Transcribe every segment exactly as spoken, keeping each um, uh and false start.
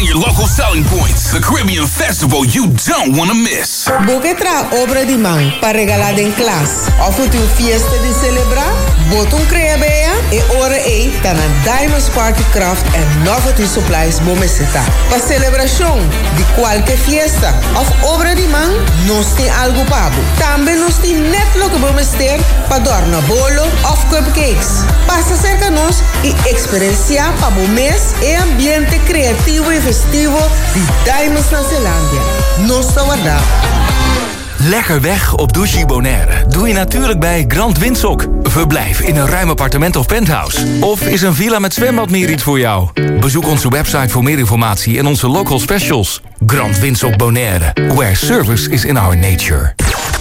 and your local selling points. The Caribbean Festival you don't want to miss. Bogetra obra di man para regalar en clase. Of het uw fiesta de celebrar, botum creabea e ora e tana Diamonds Party Craft en nog het uw supplies bomesita. Pa celebración de qualquer fiesta of obra di man, nos tem algo pago. Também nos tem net lo que bomester pa dorna bolo of cupcakes. Passa cerca nos e experiencia pa bom mês e ambiente criativo e festivo de Diamonds na Zeelandia. Nos guarda. Lekker weg op Douchy Bonaire doe je natuurlijk bij Grand Windsock. Verblijf in een ruim appartement of penthouse. Of is een villa met zwembad meer iets voor jou? Bezoek onze website voor meer informatie en onze local specials. Grand Windsock Bonaire, where service is in our nature.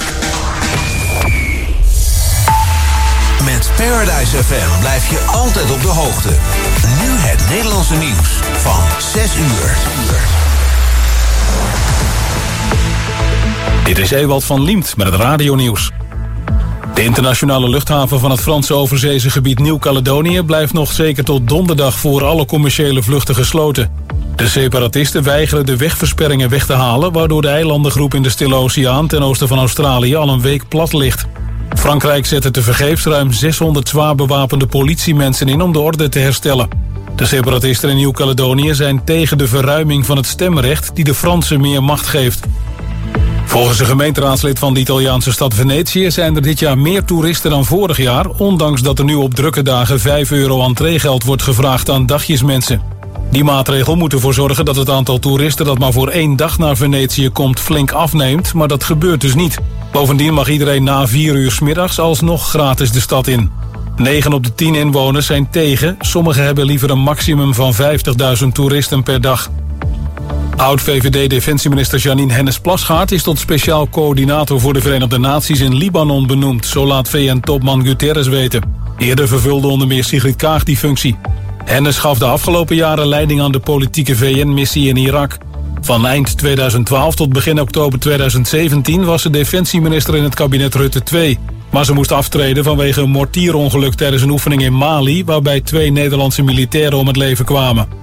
Met Paradise F M blijf je altijd op de hoogte. Nu het Nederlandse nieuws van zes uur. Dit is Ewald van Liemt met het radionieuws. De internationale luchthaven van het Franse overzeese gebied Nieuw-Caledonië blijft nog zeker tot donderdag voor alle commerciële vluchten gesloten. De separatisten weigeren de wegversperringen weg te halen, waardoor de eilandengroep in de Stille Oceaan ten oosten van Australië al een week plat ligt. Frankrijk zette tevergeefs ruim zeshonderd zwaar bewapende politiemensen in om de orde te herstellen. De separatisten in Nieuw-Caledonië zijn tegen de verruiming van het stemrecht die de Fransen meer macht geeft. Volgens een gemeenteraadslid van de Italiaanse stad Venetië zijn er dit jaar meer toeristen dan vorig jaar, ondanks dat er nu op drukke dagen vijf euro entreegeld wordt gevraagd aan dagjesmensen. Die maatregel moet ervoor zorgen dat het aantal toeristen dat maar voor één dag naar Venetië komt flink afneemt, maar dat gebeurt dus niet. Bovendien mag iedereen na vier uur 's middags alsnog gratis de stad in. negen op de tien inwoners zijn tegen, sommigen hebben liever een maximum van vijftigduizend toeristen per dag. Oud-V V D-defensieminister Janine Hennis-Plasgaard is tot speciaal coördinator voor de Verenigde Naties in Libanon benoemd, zo laat V N-topman Guterres weten. Eerder vervulde onder meer Sigrid Kaag die functie. Hennis gaf de afgelopen jaren leiding aan de politieke V N-missie in Irak. Van eind tweeduizend twaalf tot begin oktober tweeduizend zeventien was ze defensieminister in het kabinet Rutte twee. Maar ze moest aftreden vanwege een mortierongeluk tijdens een oefening in Mali, waarbij twee Nederlandse militairen om het leven kwamen.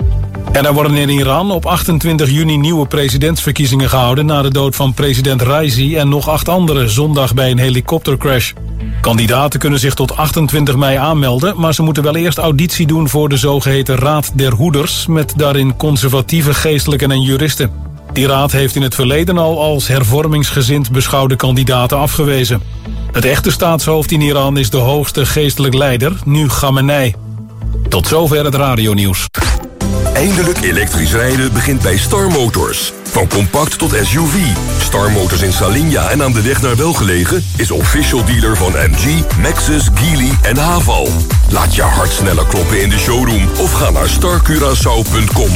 En er worden in Iran op achtentwintig juni nieuwe presidentsverkiezingen gehouden na de dood van president Raisi en nog acht anderen zondag bij een helikoptercrash. Kandidaten kunnen zich tot achtentwintig mei aanmelden, maar ze moeten wel eerst auditie doen voor de zogeheten Raad der Hoeders, met daarin conservatieve geestelijken en juristen. Die raad heeft in het verleden al als hervormingsgezind beschouwde kandidaten afgewezen. Het echte staatshoofd in Iran is de hoogste geestelijk leider, nu Khamenei. Tot zover het radionieuws. Eindelijk elektrisch rijden begint bij Star Motors. Van compact tot S U V. Star Motors in Salinja en aan de weg naar Welgelegen is official dealer van M G, Maxus, Geely en Haval. Laat je hart sneller kloppen in de showroom of ga naar star curaçao punt com.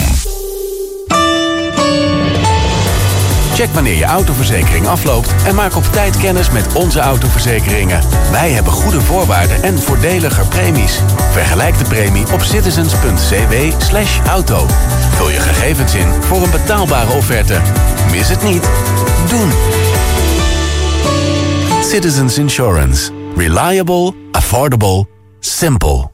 Check wanneer je autoverzekering afloopt en maak op tijd kennis met onze autoverzekeringen. Wij hebben goede voorwaarden en voordeliger premies. Vergelijk de premie op citizens punt c w slash auto. Vul je gegevens in voor een betaalbare offerte. Mis het niet. Doen. Citizens Insurance. Reliable, affordable, simple.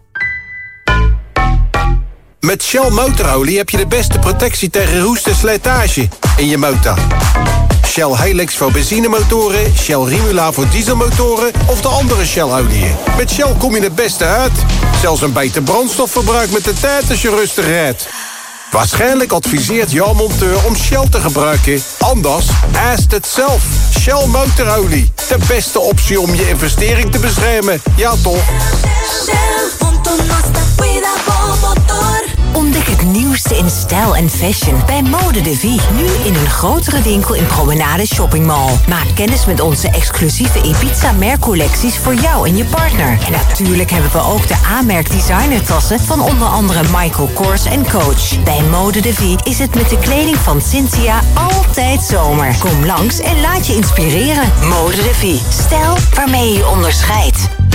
Met Shell motorolie heb je de beste protectie tegen roest en slijtage in je motor. Shell Helix voor benzinemotoren, Shell Rimula voor dieselmotoren of de andere Shell-oliën. Met Shell kom je het beste uit. Zelfs een beter brandstofverbruik met de tijd als je rustig rijdt. Waarschijnlijk adviseert jouw monteur om Shell te gebruiken. Anders, ask het zelf. Shell motorolie. De beste optie om je investering te beschermen. Ja toch? Ontdek het nieuwste in stijl en fashion bij Mode de Vie. Nu in een grotere winkel in Promenade Shopping Mall. Maak kennis met onze exclusieve Ibiza-merkcollecties voor jou en je partner. En natuurlijk hebben we ook de A-merk designertassen van onder andere Michael Kors en Coach. Bij Mode de Vie is het met de kleding van Cynthia altijd zomer. Kom langs en laat je inspireren. Mode de Vie. Stijl waarmee je je onderscheidt.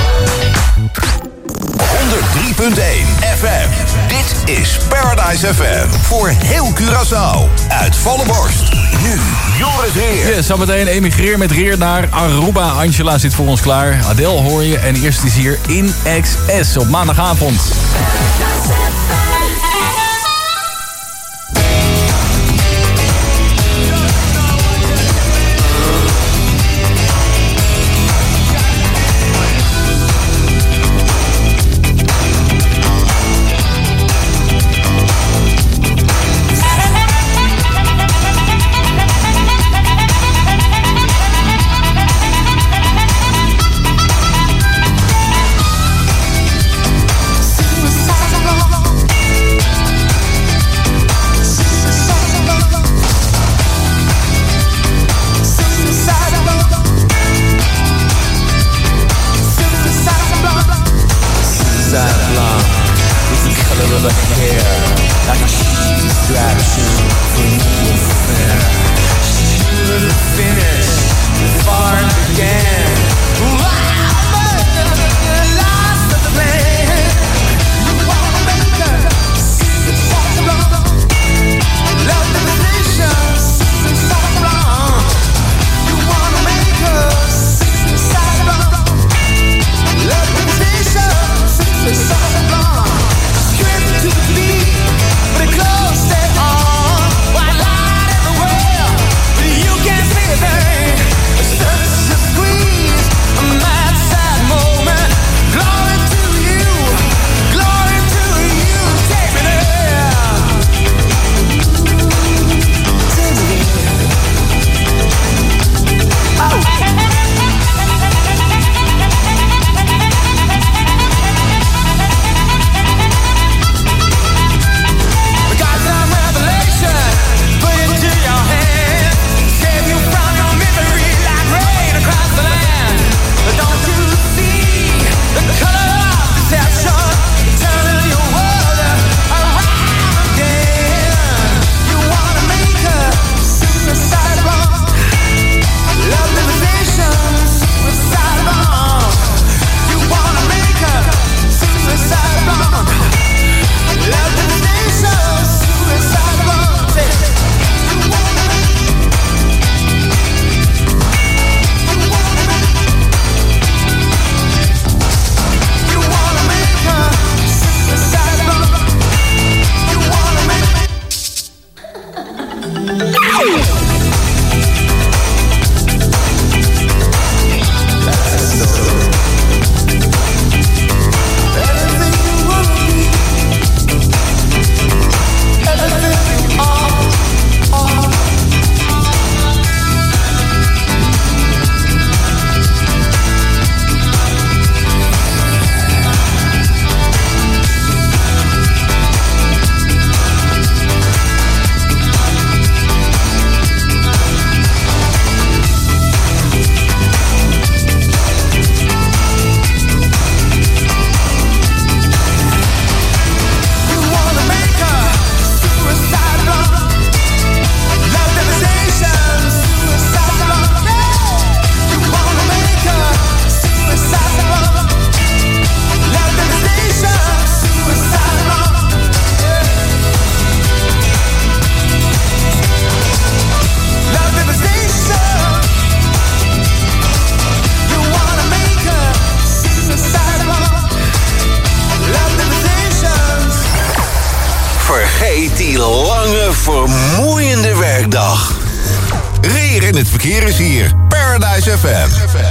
honderd drie punt één F M. Dit is Paradise F M. Voor heel Curaçao. Uit volle borst. Nu Joris Reer. Ja, zometeen emigreer met Reer naar Aruba. Angela zit voor ons klaar. Adele hoor je. En eerst is hier In X S op maandagavond. En het verkeer is hier. Paradise F M.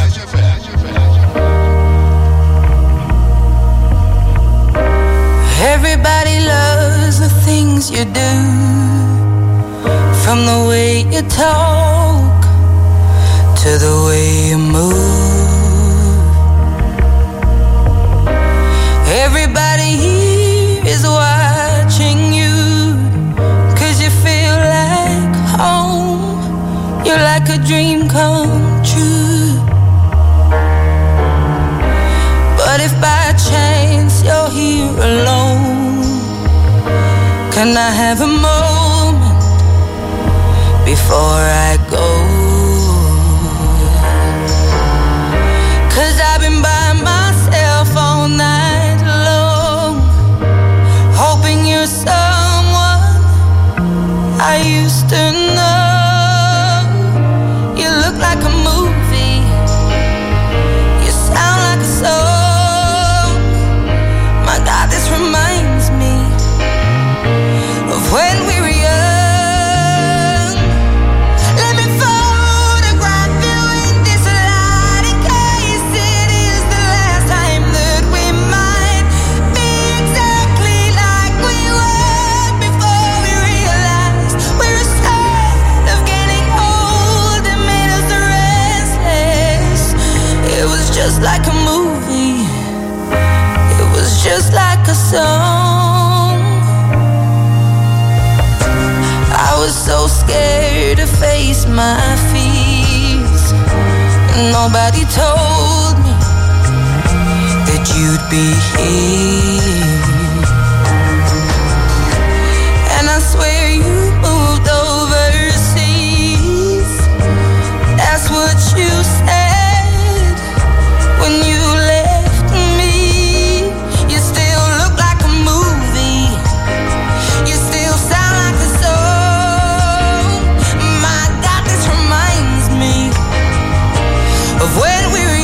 Everybody loves the things you do, from the way you talk to the way you move. Everybody here is watching you, 'cause you feel like home. You're like a dream come true. But if by chance you're here alone, can I have a moment before I go? 'Cause I've been by myself all night long, hoping you're someone I used to know. You look like a movie, you sound like a song. My God, this reminds me of when we were young. Let me photograph you in this light, in case it is the last time that we might be exactly like we were before we realized we're scared of getting old. It made us restless. It was just like a movie, it was just like a song. I was so scared to face my fears, and nobody told me that you'd be here. And I swear you moved overseas. That's what you said when you left me. You still look like a movie, you still sound like a song. My God, this reminds me of when we were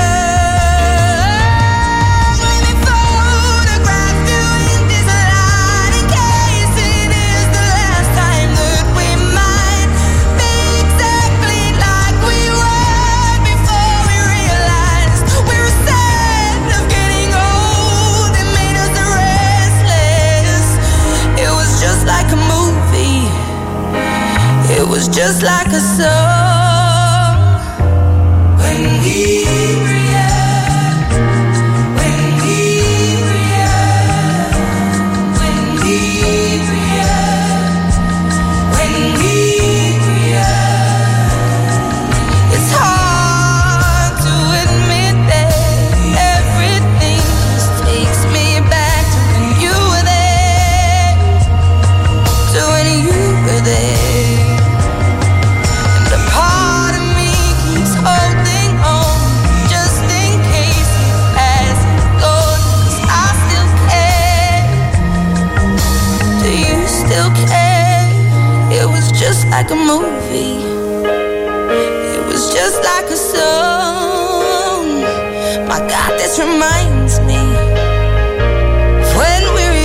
young. Let me photograph you in this light, in case it is the last time that we might be exactly like we were before we realized we were sad of getting old. It made us restless. It was just like a movie, it was just like a song. When we were young, when we were young, when we were young, when we were young. It's hard to admit that everything just takes me back to when you were there, to when you were there. And a part of me keeps holding on, just in case it hasn't gone, 'cause I still care. Do you still care? It was just like a movie, it was just like a song. My God, this reminds me of when we were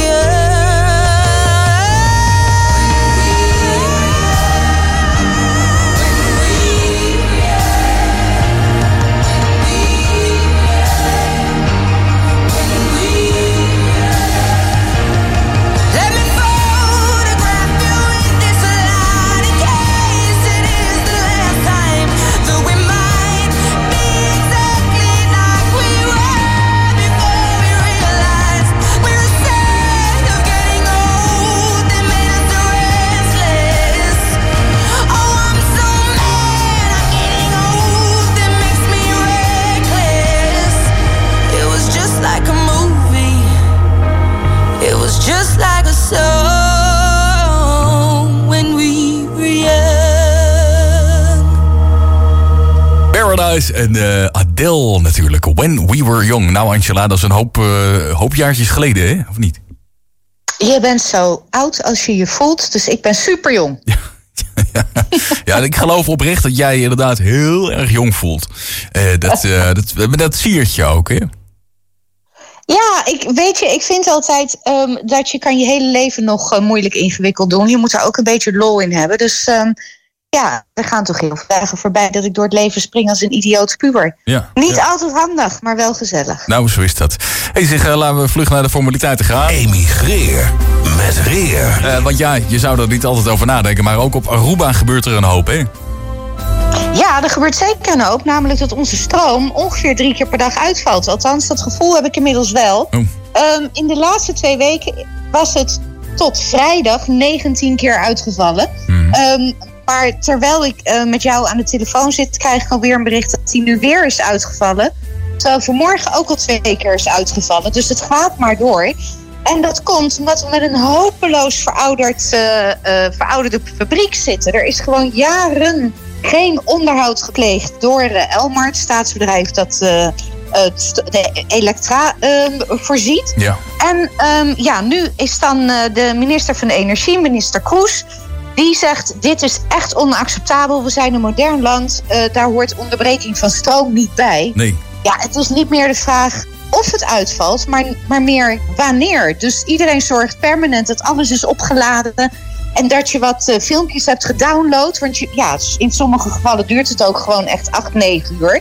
Let me photograph you in this light, in case it is the last time that we might be exactly like we were before we realized we were scared of getting old. It made us restless. Oh, I'm so mad I'm getting old. It makes me reckless. It was just like a movie, it was just like a song when we were young. Paradise en uh, Adele natuurlijk. When We Were Young. Nou Angela, dat is een hoop, uh, hoop jaartjes geleden, hè? Of niet? Je bent zo oud als je je voelt, dus ik ben super jong. Ja, ja, ik geloof oprecht dat jij je inderdaad heel erg jong voelt. Uh, dat, uh, dat, met dat siertje ook, hè? Ja, ik, weet je, ik vind altijd um, dat je kan je hele leven nog uh, moeilijk ingewikkeld doen. Je moet er ook een beetje lol in hebben. Dus um, ja, er gaan toch heel veel dagen voorbij dat ik door het leven spring als een idioot puber. Ja, Niet ja. altijd handig, maar wel gezellig. Nou, zo is dat. Hey, zeg, uh, laten we vlug naar de formaliteiten gaan. Emigreer met Reer. Uh, want ja, je zou er niet altijd over nadenken, maar ook op Aruba gebeurt er een hoop, hè? Ja, er gebeurt zeker een hoop. Namelijk dat onze stroom ongeveer drie keer per dag uitvalt. Althans, dat gevoel heb ik inmiddels wel. Oh. Um, in de laatste twee weken was het tot vrijdag negentien keer uitgevallen. Hmm. Um, maar terwijl ik uh, met jou aan de telefoon zit, krijg ik alweer een bericht dat die nu weer is uitgevallen. Terwijl vanmorgen ook al twee keer is uitgevallen. Dus het gaat maar door. En dat komt omdat we met een hopeloos verouderd, uh, uh, verouderde fabriek zitten. Er is gewoon jaren geen onderhoud gepleegd door uh, Elmar, het staatsbedrijf dat uh, de elektra uh, voorziet. Ja. En um, ja, nu is dan uh, de minister van Energie, minister Kroes, die zegt: dit is echt onacceptabel. We zijn een modern land. Uh, daar hoort onderbreking van stroom niet bij. Nee. Ja, het is niet meer de vraag of het uitvalt, maar, maar meer wanneer. Dus iedereen zorgt permanent dat alles is opgeladen en dat je wat uh, filmpjes hebt gedownload. Want je, ja, in sommige gevallen duurt het ook gewoon echt acht, negen uur.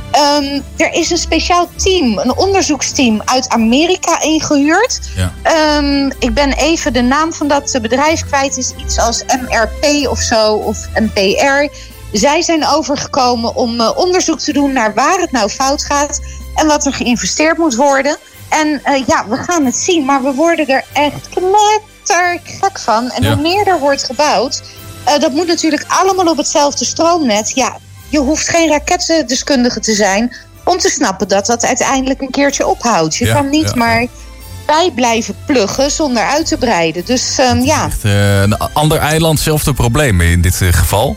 Um, er is een speciaal team, een onderzoeksteam uit Amerika ingehuurd. Ja. Um, ik ben even de naam van dat bedrijf kwijt. Is iets als M R P of zo, of M P R. Zij zijn overgekomen om uh, onderzoek te doen naar waar het nou fout gaat en wat er geïnvesteerd moet worden. En uh, ja, we gaan het zien, maar we worden er echt knettergek van. En Ja. hoe meer er wordt gebouwd, uh, dat moet natuurlijk allemaal op hetzelfde stroomnet. Ja, je hoeft geen rakettendeskundige te zijn om te snappen dat dat uiteindelijk een keertje ophoudt. Je Ja, kan niet ja, maar bij blijven pluggen zonder uit te breiden. Dus um, ja. Echt, uh, een ander eiland, zelfde probleem in dit uh, geval.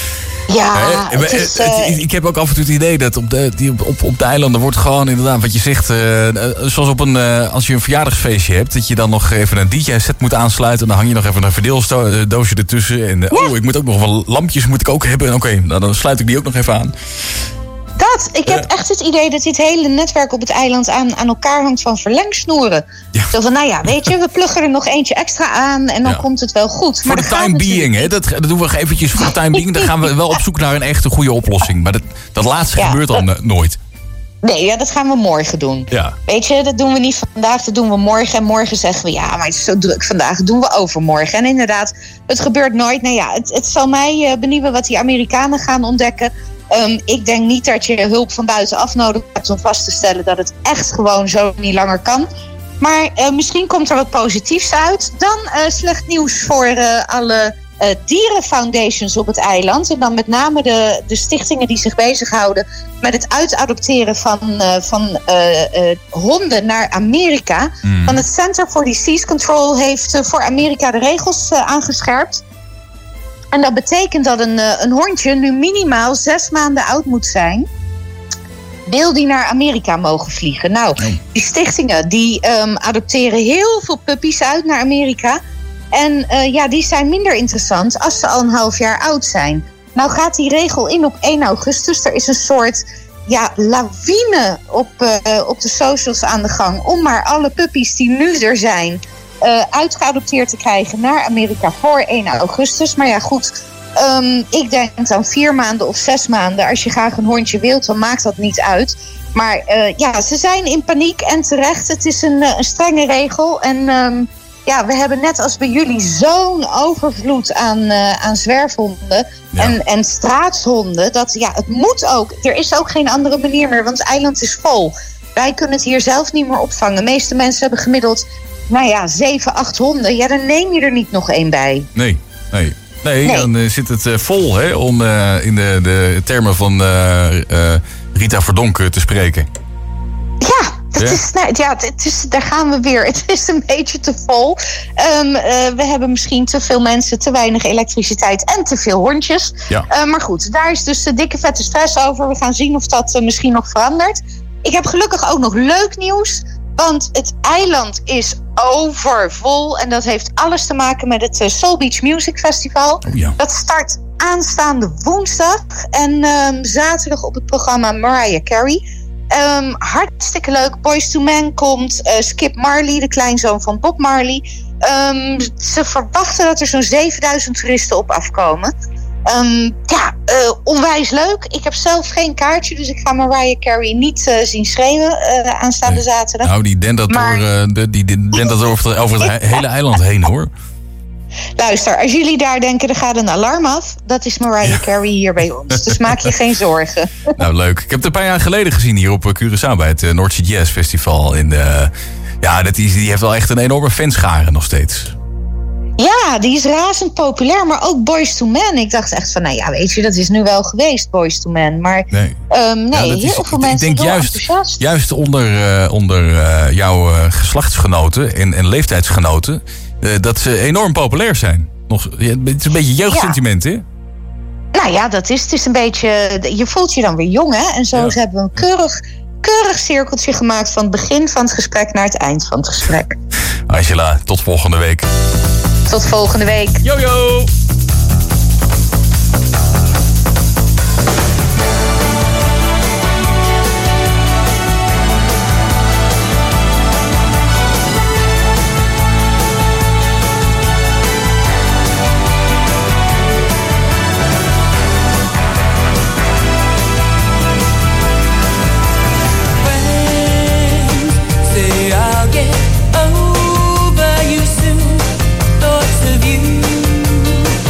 Ja, Eh, het is, eh, uh, het- ik heb ook af en toe het idee dat op de, die, op, op de eilanden wordt gewoon inderdaad wat je zegt. eh, eh, zoals op een, eh, als je een verjaardagsfeestje hebt, dat je dan nog even een D J-set moet aansluiten. Dan hang je nog even een verdeeldoosje ertussen. En eh, oh, ik moet ook nog wel lampjes moet ik ook hebben. Oké, nou, dan sluit ik die ook nog even aan. dat. Ik heb echt het idee dat dit hele netwerk op het eiland aan, aan elkaar hangt van verlengsnoeren. Ja. Zo van, nou ja, weet je, we pluggen er nog eentje extra aan en dan Ja. komt het wel goed. Voor de dat gaat time natuurlijk being, hè? Dat, dat doen we eventjes voor de time being. Dan gaan we wel op zoek naar een echte goede oplossing. Maar dat, dat laatste Ja. gebeurt dan eh, nooit. Nee, ja, dat gaan we morgen doen. Ja. Weet je, dat doen we niet vandaag, dat doen we morgen. En morgen zeggen we, ja, maar het is zo druk vandaag, dat doen we overmorgen. En inderdaad, het gebeurt nooit. Nou ja, het, het zal mij uh, benieuwen wat die Amerikanen gaan ontdekken. Um, ik denk niet dat je hulp van buitenaf nodig hebt om vast te stellen dat het echt gewoon zo niet langer kan. Maar uh, misschien komt er wat positiefs uit. Dan uh, slecht nieuws voor uh, alle uh, dierenfoundations op het eiland. En dan met name de, de stichtingen die zich bezighouden met het uitadopteren van, uh, van uh, uh, honden naar Amerika. Mm. Van het Center for Disease Control heeft uh, voor Amerika de regels uh, aangescherpt. En dat betekent dat een, uh, een hondje nu minimaal zes maanden oud moet zijn. Wil die naar Amerika mogen vliegen. Nou, die stichtingen die um, adopteren heel veel puppies uit naar Amerika. En uh, ja, die zijn minder interessant als ze al een half jaar oud zijn. Nou gaat die regel in op één augustus. Er is een soort ja, lawine op, uh, op de socials aan de gang om maar alle puppies die nu er zijn uh, uitgeadopteerd te krijgen naar Amerika voor één augustus. Maar ja, goed, um, ik denk dan vier maanden of zes maanden. Als je graag een hondje wilt, dan maakt dat niet uit. Maar uh, ja, ze zijn in paniek en terecht. Het is een, uh, een strenge regel. En um, ja, we hebben net als bij jullie zo'n overvloed aan, uh, aan zwerfhonden Ja. en, en straathonden. Dat ja, het moet ook. Er is ook geen andere manier meer, want het eiland is vol. Wij kunnen het hier zelf niet meer opvangen. De meeste mensen hebben gemiddeld, nou ja, zeven, acht honden. Ja, dan neem je er niet nog één bij. Nee, nee. Nee, Nee. dan uh, zit het uh, vol, hè, om uh, in de, de termen van uh, uh, Rita Verdonk uh, te spreken. Ja, dat Ja. is, nou, ja het is, daar gaan we weer. Het is een beetje te vol. Um, uh, we hebben misschien te veel mensen, te weinig elektriciteit en te veel hondjes. Ja. Uh, maar goed, daar is dus de dikke vette stress over. We gaan zien of dat uh, misschien nog verandert. Ik heb gelukkig ook nog leuk nieuws. Want het eiland is overvol. En dat heeft alles te maken met het uh, Soul Beach Music Festival. Oh ja. Dat start aanstaande woensdag. En um, zaterdag op het programma Mariah Carey. Um, hartstikke leuk. Boyz two Men komt. Uh, Skip Marley, de kleinzoon van Bob Marley. Um, ze verwachten dat er zo'n zevenduizend toeristen op afkomen. Um, ja, uh, onwijs leuk. Ik heb zelf geen kaartje, dus ik ga Mariah Carey niet uh, zien schreeuwen uh, aanstaande nee. zaterdag. Nou, die dent dat maar... door, uh, de, die, die dent dat over, over het he- hele eiland heen, hoor. Luister, als jullie daar denken, er gaat een alarm af, dat is Mariah ja. Carey hier bij ons. Dus maak je geen zorgen. Nou, leuk. Ik heb het een paar jaar geleden gezien hier op Curaçao bij het uh, North Sea Jazz Festival. In de, ja, dat is, die heeft wel echt een enorme fanschare nog steeds. Ja, die is razend populair, maar ook Boyz two Men. Ik dacht echt van, nou ja, weet je, dat is nu wel geweest, Boyz two Men. Maar nee, um, nee ja, heel is, veel mensen zijn juist, enthousiast. Juist onder, uh, onder uh, jouw uh, geslachtsgenoten en, en leeftijdsgenoten, uh, dat ze enorm populair zijn. Nog, ja, het is een beetje jeugdsentiment, ja. hè? Nou ja, dat is, het is een beetje, je voelt je dan weer jong, hè? En zo ja. hebben we een keurig... keurig cirkeltje gemaakt van het begin van het gesprek naar het eind van het gesprek. Angela, tot volgende week. Tot volgende week. Yo, yo! Over you soon, thoughts of you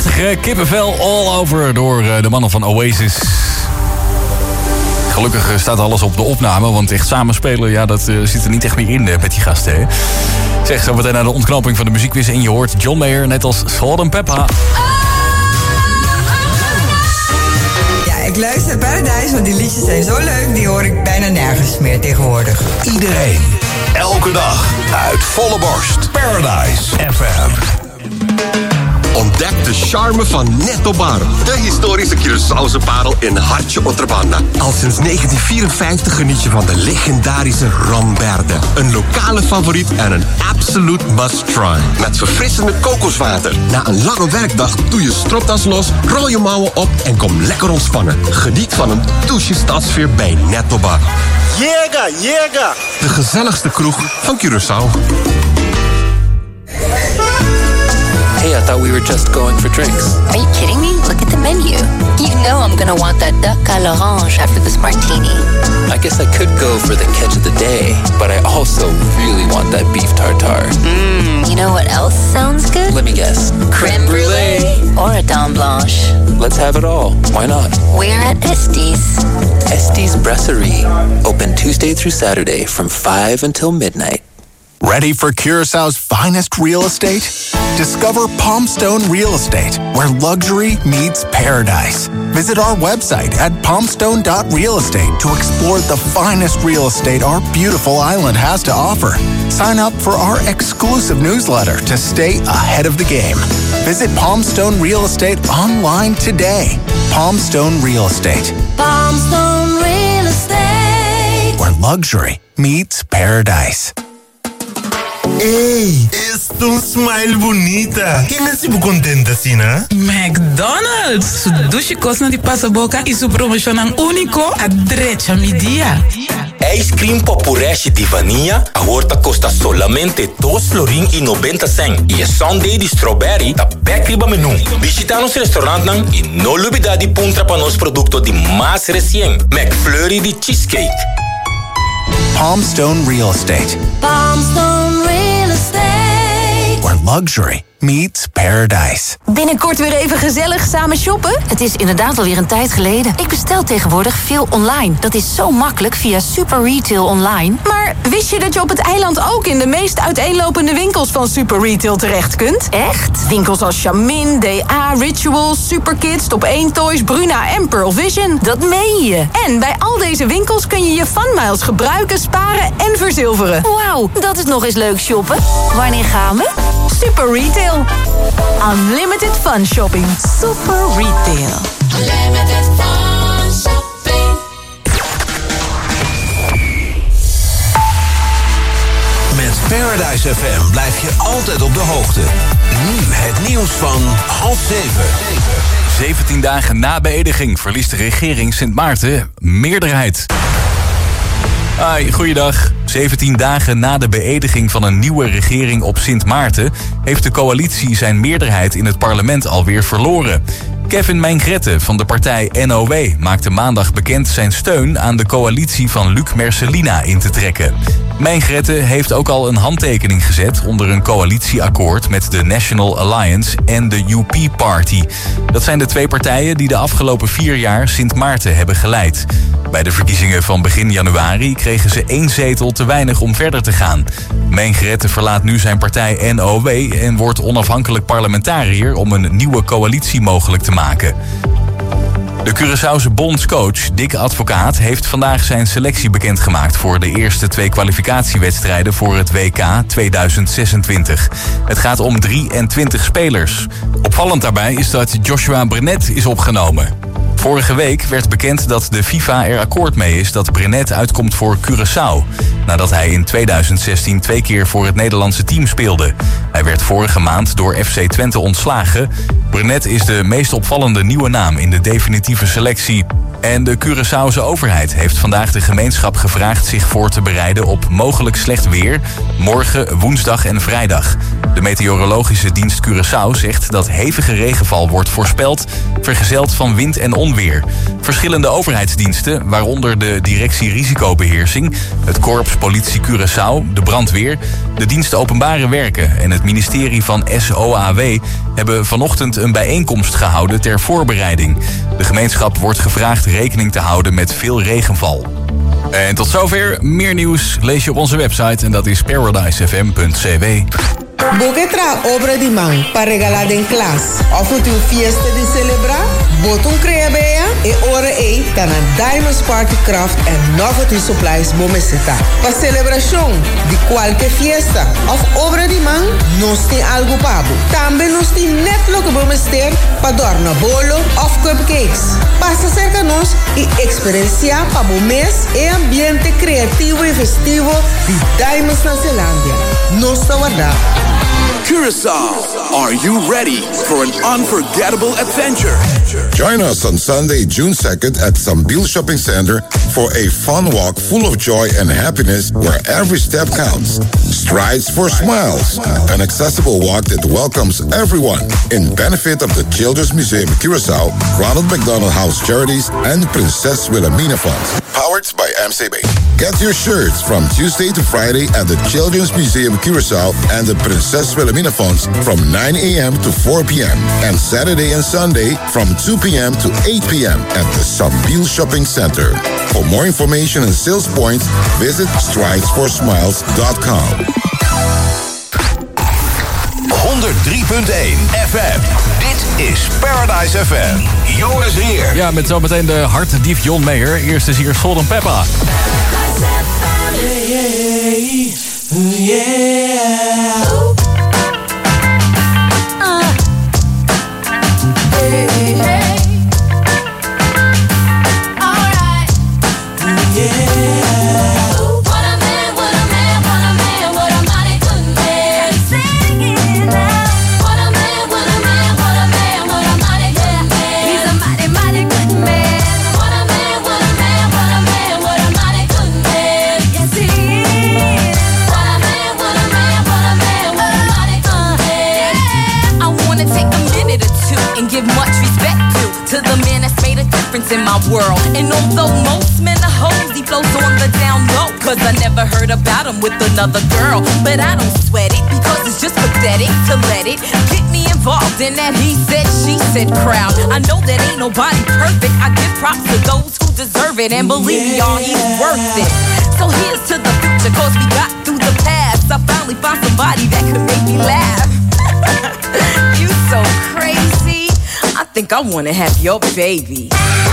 Prachtig, hè? Kippenvel all over door uh, de mannen van Oasis. Gelukkig staat alles op de opname, want echt samenspelen, ja, dat uh, zit er niet echt meer in uh, met die gasten, hè? Zeg, zo meteen naar de ontknoping van de muziekquiz en je hoort John Mayer, net als Salt and Pepper. Ja, ik luister Paradise, want die liedjes zijn zo leuk, die hoor ik bijna nergens meer tegenwoordig. Iedereen, elke dag, uit volle borst. Paradise F M. Ontdek de charme van Netto Bar. De historische Curaçaose parel in Hartje Otterbanda. Al sinds negentien vierenvijftig geniet je van de legendarische Romberde. Een lokale favoriet en een absolute must-try. Met verfrissende kokoswater. Na een lange werkdag doe je stropdas los, rol je mouwen op en kom lekker ontspannen. Geniet van een douche stadsfeer bij Netto Bar. Llega, llega! De gezelligste kroeg van Curaçao. Hey, I thought we were just going for drinks. Are you kidding me? Look at the menu. You know I'm gonna want that duck à l'orange after this martini. I guess I could go for the catch of the day, but I also really want that beef tartare. Mmm, you know what else sounds good? Let me guess. Creme brulee. Or a dame blanche. Let's have it all. Why not? We're at Estes. Estes Brasserie. Open Tuesday through Saturday from five until midnight. Ready for Curaçao's finest real estate? Discover Palmstone Real Estate, where luxury meets paradise. Visit our website at palmstone dot real estate to explore the finest real estate our beautiful island has to offer. Sign up for our exclusive newsletter to stay ahead of the game. Visit Palmstone Real Estate online today. Palmstone Real Estate. Palmstone Real Estate. Where luxury meets paradise. Ei, es un smile bonita. Quem é tipo contente assim, né? McDonald's. Su dushi cosna di pasaboca e su promocionan único a drecha mi dia. Ice cream popureshi di vanilla agora costa solamente dois florin e noventa cent. E a sundae di strawberry tá bekriba menu. Visita nos restaurant nan e no lubida di puntra para nos produto di mais recien. McFlurry di cheesecake. Palmstone Real Estate. Palmstone Real Estate. Where luxury meets paradise. Binnenkort weer even gezellig samen shoppen? Het is inderdaad alweer een tijd geleden. Ik bestel tegenwoordig veel online. Dat is zo makkelijk via Super Retail Online. Maar wist je dat je op het eiland ook in de meest uiteenlopende winkels van Super Retail terecht kunt? Echt? Winkels als Charmin, D A, Rituals, Superkids, Top één Toys, Bruna en Pearl Vision. Dat meen je. En bij al deze winkels kun je je funmiles gebruiken, sparen en verzilveren. Wauw, dat is nog eens leuk shoppen. Wanneer gaan we? Super Retail. Unlimited fun shopping. Super Retail. Unlimited fun shopping. Met Paradise F M blijf je altijd op de hoogte. Nu het nieuws van half zeven. zeventien dagen na beëdiging verliest de regering Sint Maarten meerderheid. Hi, goeiedag. zeventien dagen na de beëdiging van een nieuwe regering op Sint Maarten heeft de coalitie zijn meerderheid in het parlement alweer verloren. Kevin Mijngrette van de partij N O W maakte maandag bekend zijn steun aan de coalitie van Luc Merselina in te trekken. Mijngrette heeft ook al een handtekening gezet onder een coalitieakkoord met de National Alliance en de U P Party. Dat zijn de twee partijen die de afgelopen vier jaar Sint Maarten hebben geleid. Bij de verkiezingen van begin januari kregen ze één zetel te weinig om verder te gaan. Mijngrette verlaat nu zijn partij N O W en wordt onafhankelijk parlementariër om een nieuwe coalitie mogelijk te maken. De Curaçaose bondscoach Dick Advocaat heeft vandaag zijn selectie bekendgemaakt voor de eerste twee kwalificatiewedstrijden voor het W K tweeduizend zesentwintig. Het gaat om drieëntwintig spelers. Opvallend daarbij is dat Joshua Brenet is opgenomen. Vorige week werd bekend dat de FIFA er akkoord mee is dat Brenet uitkomt voor Curaçao, nadat hij in tweeduizend zestien twee keer voor het Nederlandse team speelde. Hij werd vorige maand door F C Twente ontslagen. Brenet is de meest opvallende nieuwe naam in de definitieve selectie. En de Curaçaose overheid heeft vandaag de gemeenschap gevraagd zich voor te bereiden op mogelijk slecht weer, morgen, woensdag en vrijdag. De meteorologische dienst Curaçao zegt dat hevige regenval wordt voorspeld, vergezeld van wind en onweer. Verschillende overheidsdiensten, waaronder de Directie Risicobeheersing, het Korps Politie Curaçao, de brandweer, De dienst Openbare Werken en het ministerie van S O A W hebben vanochtend een bijeenkomst gehouden ter voorbereiding. De gemeenschap wordt gevraagd rekening te houden met veel regenval. En tot zover. Meer nieuws lees je op onze website en dat is paradise f m punt c w. Bogetra obra di man para regalar en class. Of het uw fiesta de celebrar, botum creabea e ora e tana Diamonds Party Craft en nog het uw supplies bomeseta. Pa celebración de qualquer fiesta of obra di man, nos tem algo pabo. Tambe nos tem net lo que bomester pa dorna bolo of cupcakes. Passa cerca nos e experiencia pa bomes e ambiente creativo e festivo de Diamonds na Zelândia. Nos tawarda. Curacao, are you ready for an unforgettable adventure? Join us on Sunday, June second at Sambil Shopping Center for a fun walk full of joy and happiness where every step counts. Strides for Smiles, an accessible walk that welcomes everyone in benefit of the Children's Museum of Curacao, Ronald McDonald House Charities, and Princess Wilhelmina Fund. Powered by M C B. Get your shirts from Tuesday to Friday at the Children's Museum of Curacao and the Princess Wilhelmina Funds from nine a.m. to four p.m. and Saturday and Sunday from two p.m. to eight p.m. at the Sambil Shopping Center. For more information and sales points, visit strides for smiles dot com. honderd drie punt één F M. Dit is Paradise F M. Joris Heer. Ja, met zometeen de hartdief John Mayer. Eerst is hier Salt en Peppa. In my world. And although most men are hoes, he flows on the down low. Cause I never heard about him with another girl. But I don't sweat it because it's just pathetic to let it get me involved in that he said, she said crowd. I know that ain't nobody perfect. I give props to those who deserve it. And believe me, y'all, he's worth it. So here's to the future cause we got through the past. I finally found somebody that could make me laugh. You so crazy. I think I wanna have your baby.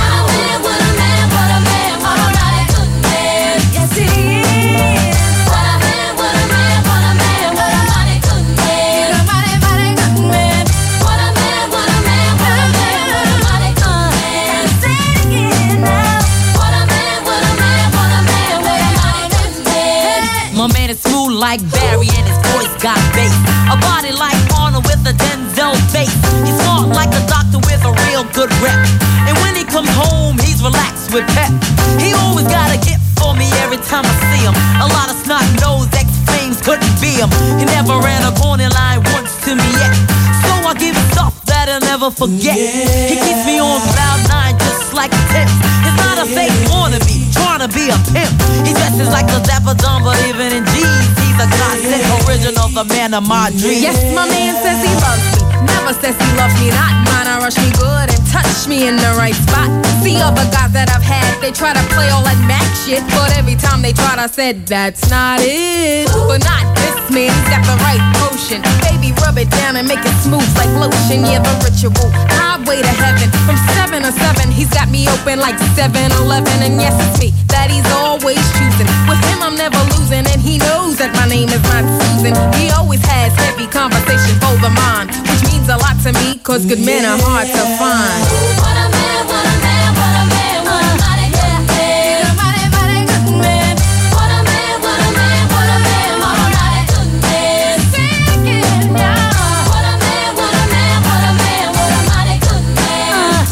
Like Barry and his voice got bass. A body like Arnold with a Denzel face. He's smart like a doctor with a real good rep. And when he comes home, he's relaxed with pep. He always got a gift for me every time I see him. A lot of snot-nosed ex-flames couldn't be him. He never ran a corner line once to me yet. So I give him stuff that I'll never forget. He keeps me on cloud nine just like a tip. He's not a fake wannabe, trying to be a pimp. He dresses like a dapper dumb, but even in jeans, he's a godsend original, the man of my dreams. Yes, my man says he loves me. Never says he loves me not. Mine, I rush me good and touch me in the right spot. See other guys that I've had, they try to play all that Mac shit, but every time they tried, I said, that's not it. But not this man, he's got the right potion. Baby, rub it down and make it smooth like lotion. Yeah, the ritual, highway to heaven. From seven to seven, he's got me open like seven eleven. And yes, it's me that he's always choosing. With him, I'm never losing, and he knows that my name is not Susan. He always has heavy conversation for the mind, which means a lot to me, cause good men are hard to find. What a man, what a man, what a man, what a mighty good man. What a mighty, mighty good man. What a man, what a man, what a man, what a mighty good man. Sing it now. What a man, what a man, what a man, what a mighty good man.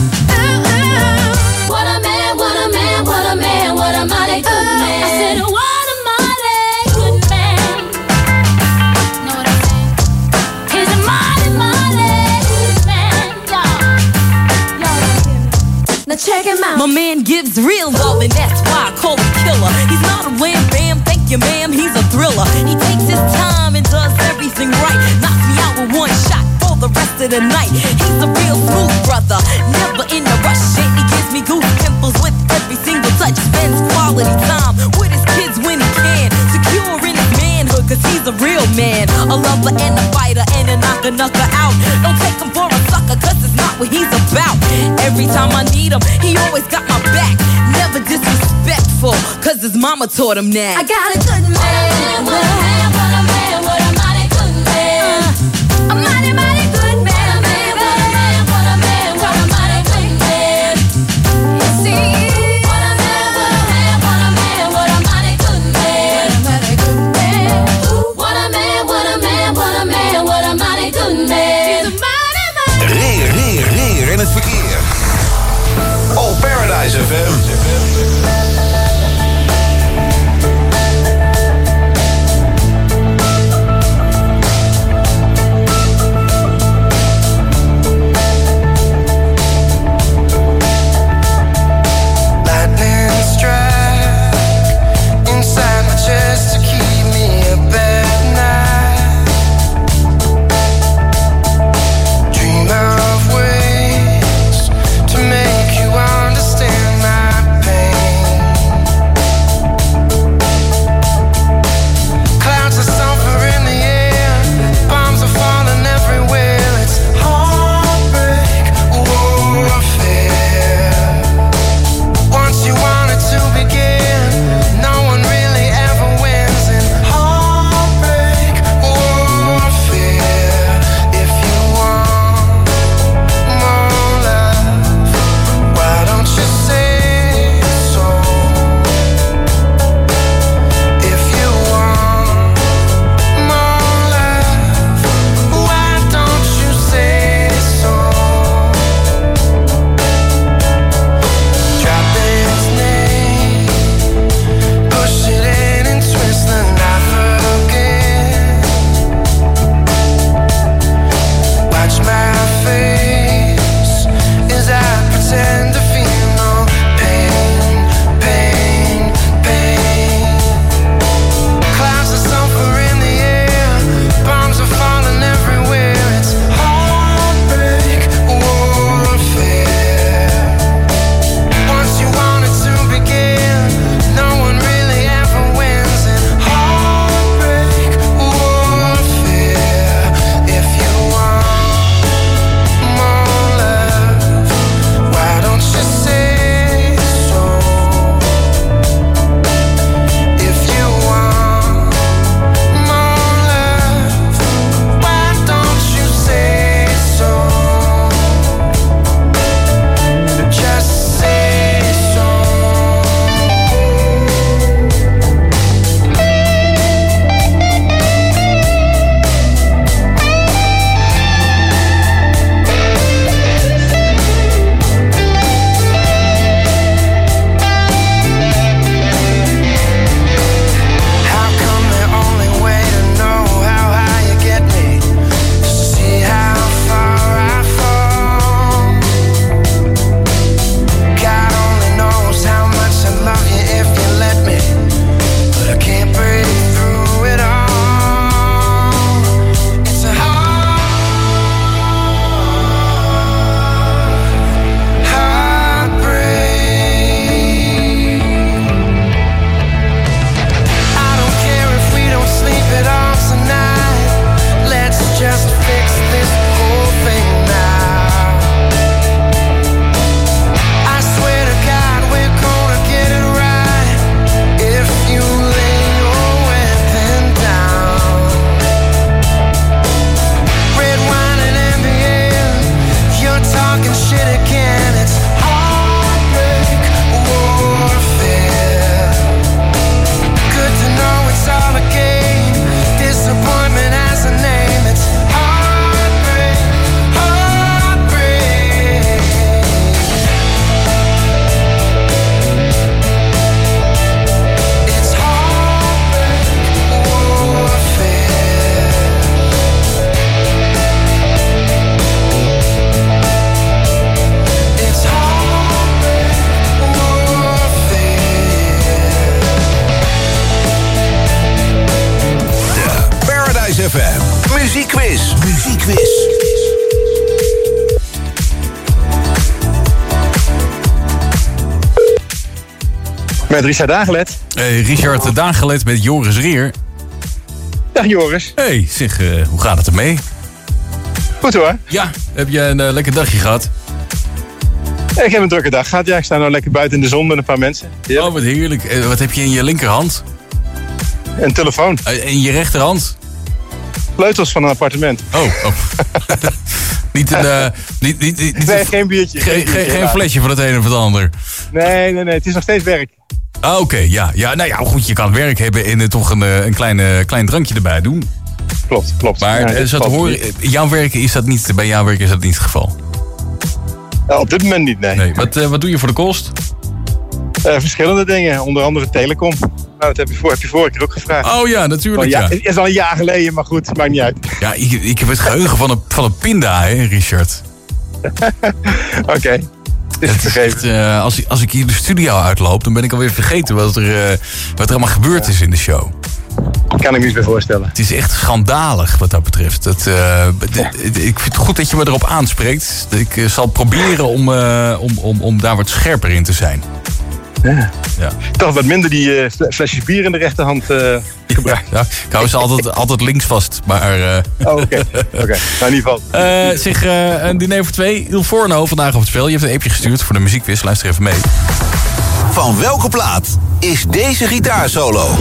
What a man, what a man, what a man, what a mighty good man. I said, what a mighty good man. Know what I'm saying? He's a mighty, mighty good man. Y'all, y'all don't hear me. Now check him out. My man gives real love, and that's why I call him killer. He's not a wham bam, thank you ma'am, he's a thriller. He takes his time of the night. He's a real smooth brother, never in a rush. And he gives me goose pimples with every single touch. Spends quality time with his kids when he can. Secure in his manhood, cause he's a real man. A lover and a fighter and a knocker knocker out. Don't take him for a sucker, cause it's not what he's about. Every time I need him, he always got my back. Never disrespectful, cause his mama taught him that. I got a good man, what a man, what a man, what a mighty good man. A mighty, mighty good man, man, what a man, what a man, what a mighty good man. You see, what a man, what a man, what a man, what a mighty good man. What a man, what a man, what a man, what a mighty good man. He's a mighty, mighty. Reer, reer, reer in het verkeer. Op Paradise F M. F M. Muziekquiz. Muziekquiz. Met Richard Dagelet. Hey, Richard Dagelet met Joris Rier. Dag Joris. Hey, zeg, uh, hoe gaat het ermee? Goed hoor. Ja, heb je een uh, lekker dagje gehad? Ik heb een drukke dag gehad. Ja, ik sta nou lekker buiten in de zon met een paar mensen. Heerlijk. Oh, wat heerlijk. Uh, wat heb je in je linkerhand? Een telefoon. Uh, in je rechterhand? Sleutels van een appartement. Oh, oh. niet een... Uh, niet, niet, niet, nee, geen biertje. Geen, geen, geen flesje van het een of het ander. Nee, nee, nee. Het is nog steeds werk. Ah, oké. Okay, ja, ja. Nou ja, goed. Je kan werk hebben en uh, toch een, uh, een klein, uh, klein drankje erbij doen. Klopt, klopt. Maar ja, zo te horen, jouw werken is dat niet, bij jouw werk is dat niet het geval? Ja, op dit moment niet, nee. nee. Wat, uh, wat doe je voor de kost? Uh, verschillende dingen, onder andere telecom. Nou, dat heb je, voor, heb je vorige keer ook gevraagd. Oh ja, natuurlijk. Oh, ja. ja. Het is al een jaar geleden, maar goed, maakt niet uit. Ja, ik, ik heb het geheugen van een, van een pinda, hè, Richard. Oké. Okay. Het is echt, uh, als, als ik hier de studio uitloop, dan ben ik alweer vergeten wat er, uh, wat er allemaal gebeurd is in de show. Kan ik me niet meer voorstellen. Het is echt schandalig wat dat betreft. Dat, uh, ja. d- d- ik vind het goed dat je me erop aanspreekt. Ik uh, zal proberen om, uh, om, om, om daar wat scherper in te zijn. Ja. Ja. Toch wat minder die uh, flesjes bier in de rechterhand uh, gebruiken. Ja, ik hou ze altijd, altijd links vast. Maar, uh... Oh, oké. Okay. Okay. Nou, in ieder geval. Uh, zeg, uh, een diner voor twee. Il Forno vandaag op het spel. Je hebt een appje gestuurd voor de muziekquiz. Luister even mee. Van welke plaat is deze gitaarsolo?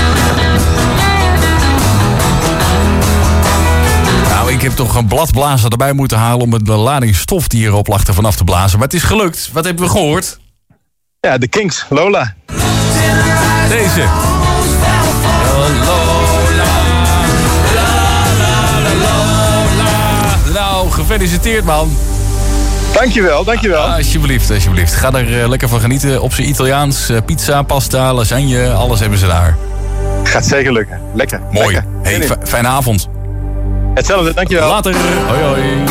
Nou, ik heb toch een bladblazer erbij moeten halen om de lading stof die hierop lag er vanaf te blazen. Maar het is gelukt. Wat hebben we gehoord? Ja, de Kings, Lola. Deze. Nou, gefeliciteerd man. Dankjewel, dankjewel. Ah, alsjeblieft, alsjeblieft. Ga er uh, lekker van genieten. Op zijn Italiaans, uh, pizza, pasta, lasagne, alles hebben ze daar. Gaat zeker lukken. Lekker. Mooi. Lekker. Hey, f- fijne avond. Hetzelfde, dankjewel. Later. Hoi, hoi. Hoi.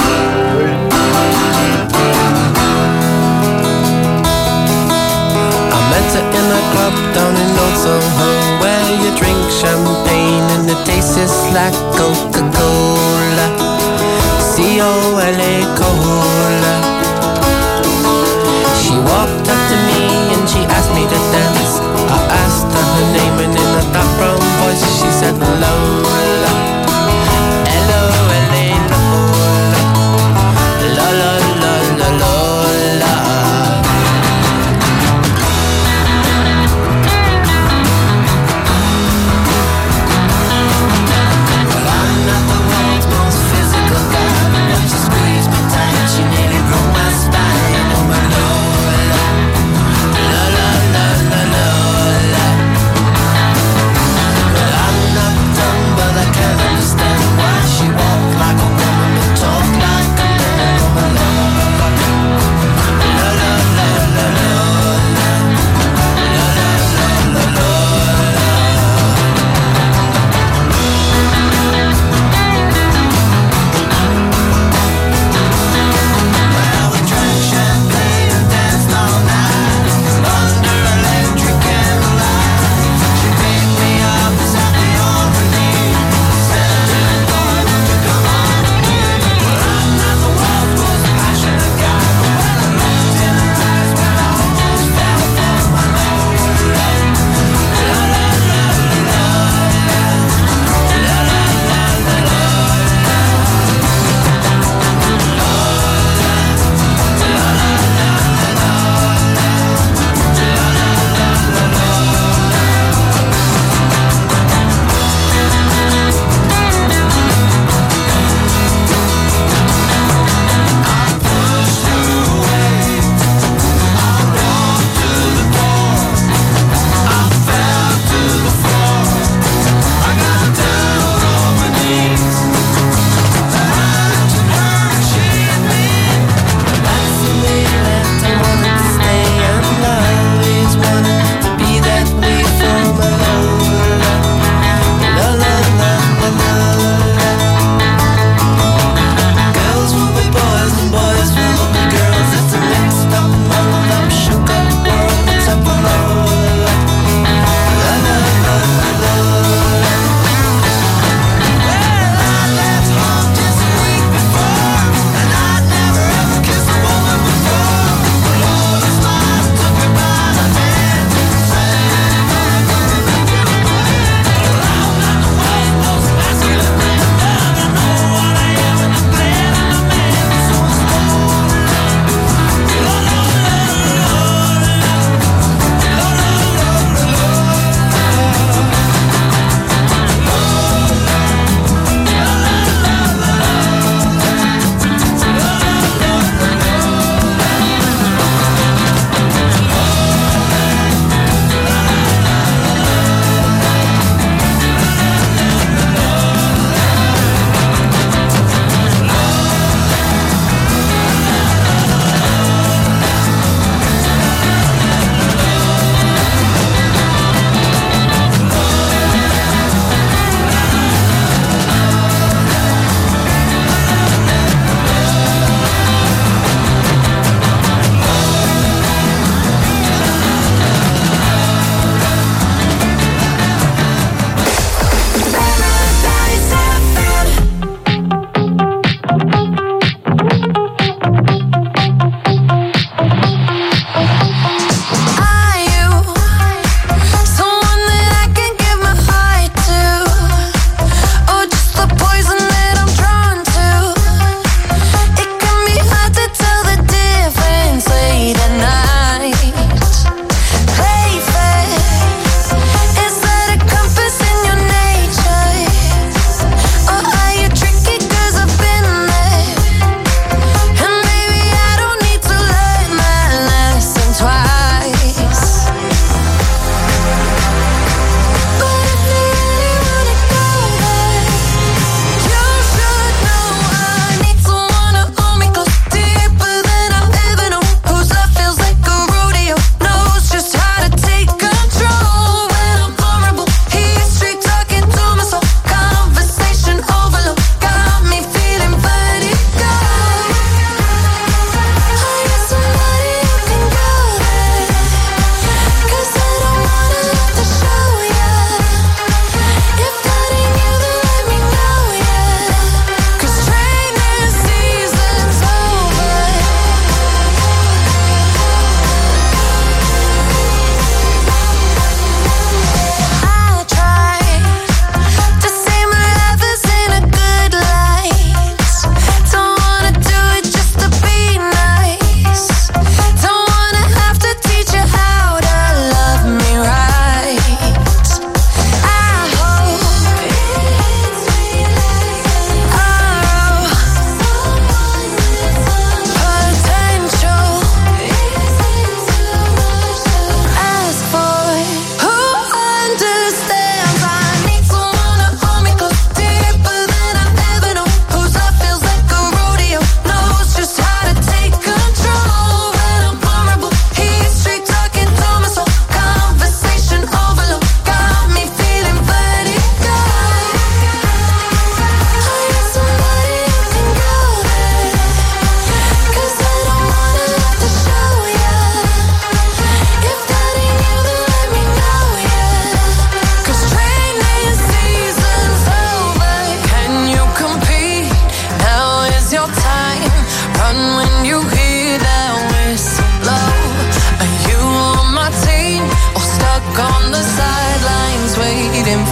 Met her in a club down in Old Soho, where you drink champagne and the taste is like Coca-Cola, C O L A Cola. She walked up to me and she asked me to dance. I asked her her name and in a dark brown voice she said Lola, L O L A Lola, la la la la Lola.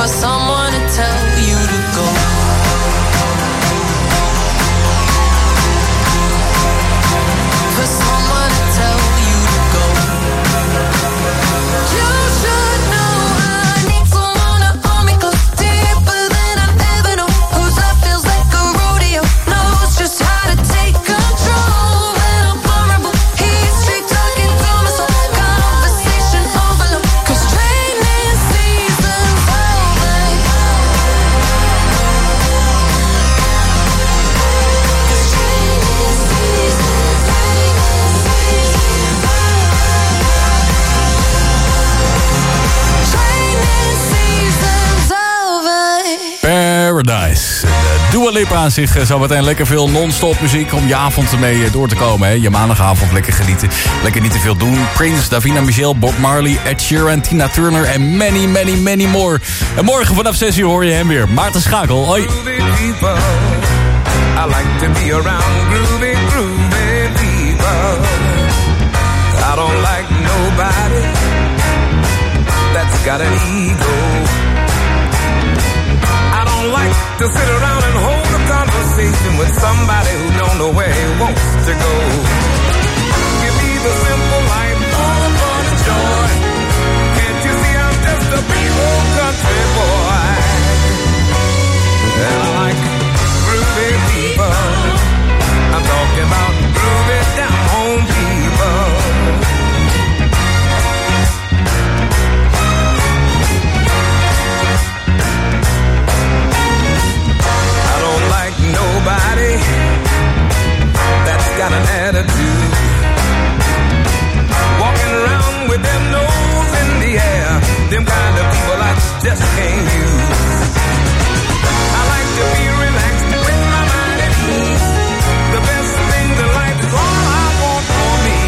for someone to tell you to go. For someone to tell you to go. You should know I need someone to hold me close, deeper than I've ever known. Whose love feels like a rodeo, knows just how to take control. When I'm vulnerable, he's straight talking to my soul. Conversation overload, 'cause training season's over. Paradise. De Dua Lipa aan zich eh, zo meteen lekker veel non-stop muziek om je avond mee eh, door te komen. Hè. Je maandagavond lekker genieten. Lekker niet te veel doen. Prince, Davina Michelle, Bob Marley, Ed Sheeran, Tina Turner en many, many, many more. En morgen vanaf zes uur hoor je hem weer. Maarten Schakel, hoi. People, I like to be around groovy, groovy people. I don't like nobody that's got an ego. I don't like to sit around and hold a conversation with somebody who don't know where he wants to go. Give me the simple life, all the fun and joy. Can't you see I'm just a people country boy? And I like groovy people. I'm talking about groovy down home people. I don't like nobody that's got an attitude. Walking around with their nose in the air. Them kind of people I just can't use. I like to be relaxed with my mind at ease. The best thing in life is all I want for me.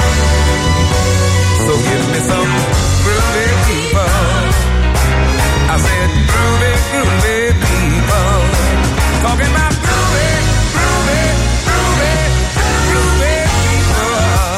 So give me some groovy people. I said groovy, groovy people. Talking about groovy, groovy, groovy, groovy people.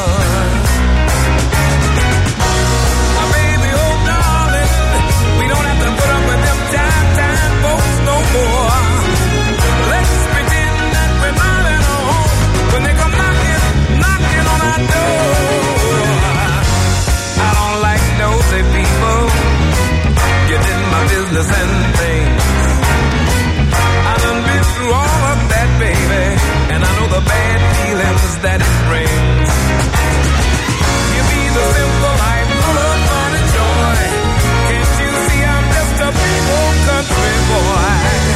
Uh, baby, oh darling, we don't have to put up with them time, time folks no more. Let's pretend that we're not at home when they come knocking, knocking on our door. I don't like nosy people getting my business and things. I done been through all of that, baby, and I know the bad feelings that it brings. Give me the simple life, full of fun and joy. Can't you see I'm just a people country boy?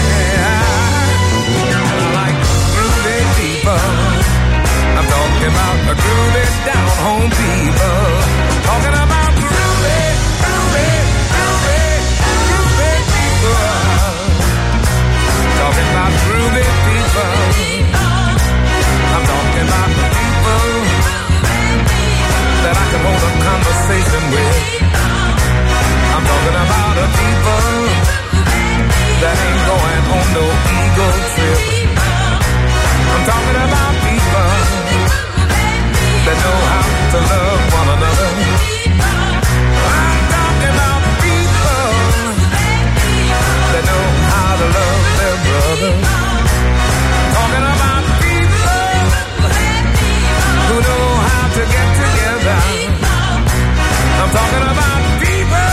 I like groovy people. I'm talking about a groovy down home people. Talking about groovy, groovy, groovy, groovy people. Talking about groovy people. I'm talking about the people that I can hold a conversation with. I'm talking about the people that ain't going on no ego trip. I'm talking about people that know how to love one another. I'm talking about people that know how to love their brother. Talking about people who know how to get together. I'm talking about people.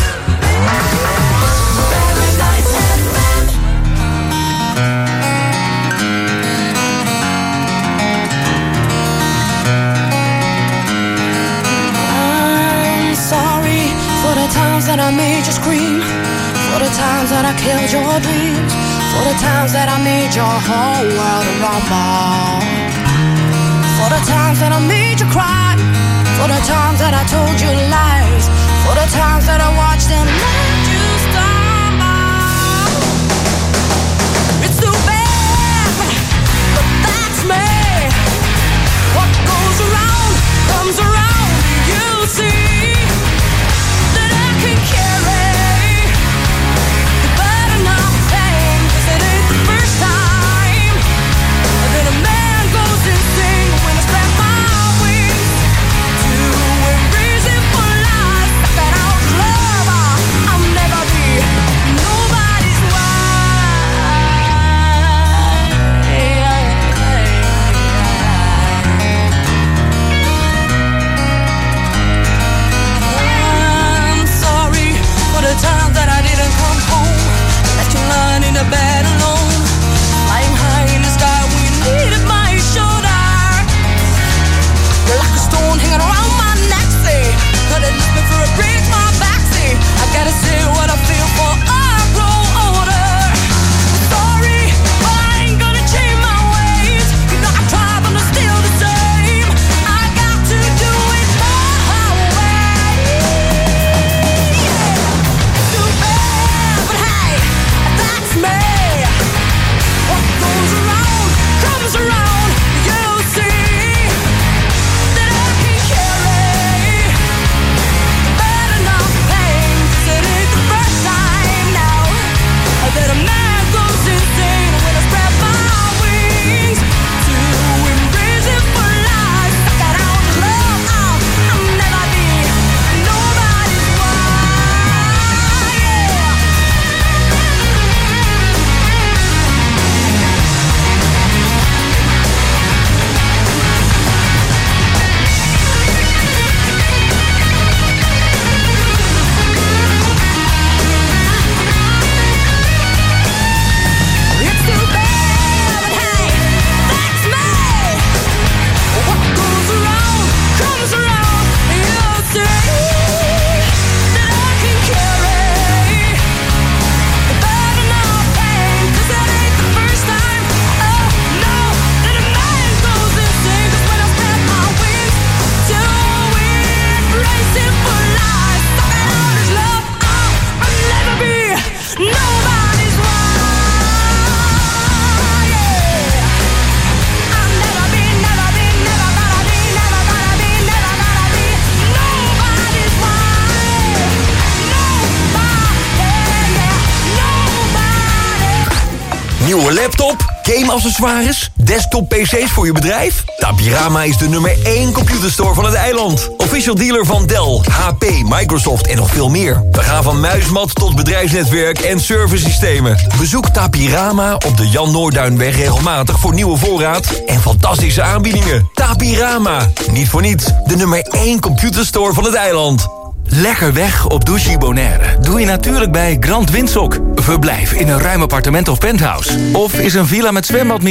I'm sorry for the times that I made you scream, for the times that I killed your dreams, for the times that I made your whole world rumble, for the times that I made you cry, for the times that I told you lies, for the times that I watched and let you stumble. It's too bad, but that's me. What goes around comes around. You see that I can carry the burden of pain, 'cause it ain't the first time that a man goes insane when I spread my wings to embrace it for life. That out love, I'm Nieuwe laptop? Game-accessoires? Desktop-P C's voor je bedrijf? Tapirama is de nummer één computerstore van het eiland. Official dealer van Dell, H P, Microsoft en nog veel meer. We gaan van muismat tot bedrijfsnetwerk en servicesystemen. Bezoek Tapirama op de Jan Noorduinweg regelmatig voor nieuwe voorraad en fantastische aanbiedingen. Tapirama, niet voor niets, de nummer één computerstore van het eiland. Lekker weg op Douchy Bonaire doe je natuurlijk bij Grand Windsock. Verblijf in een ruim appartement of penthouse. Of is een villa met zwembad meer